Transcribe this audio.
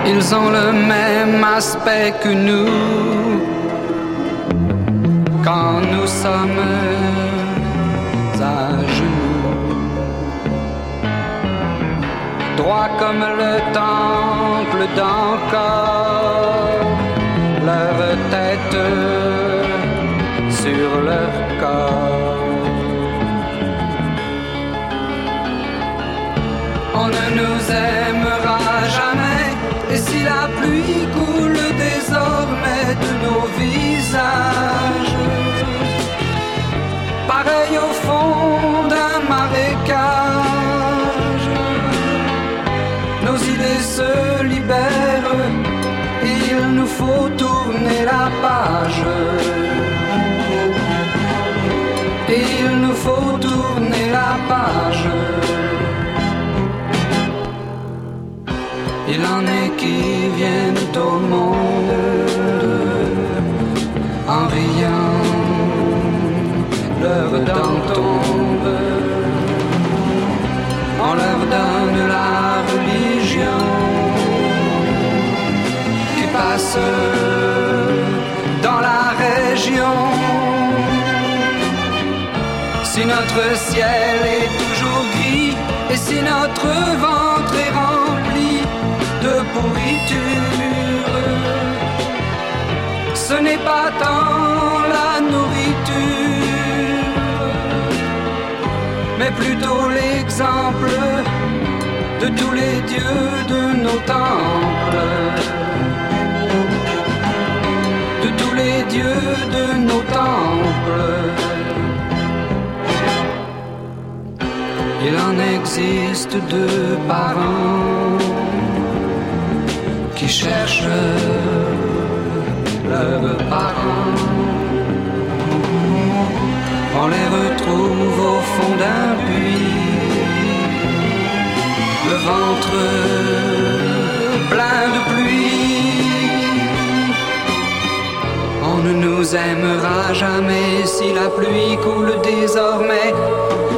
Ils ont le même aspect que nous quand nous sommes à genoux, droit comme le temple d'Angkor, leur tête sur leur corps. On ne nous aimera jamais, et si la pluie coule désormais de nos visages, pareil au fond d'un marécage, nos idées se libèrent, il nous faut tourner la page. Il nous faut tourner la page. Il en est qui viennent au monde en riant, leurs dents tombent, on leur donne la religion qui passe dans la région. Si notre ciel est toujours gris et si notre ventre est rempli de pourriture, ce n'est pas tant la nourriture, mais plutôt l'exemple de tous les dieux de nos temples, de tous les dieux de nos temples. Il en existe deux parents qui cherchent leurs parents. On les retrouve au fond d'un puits, le ventre plein de pluie. On ne nous aimera jamais si la pluie coule désormais,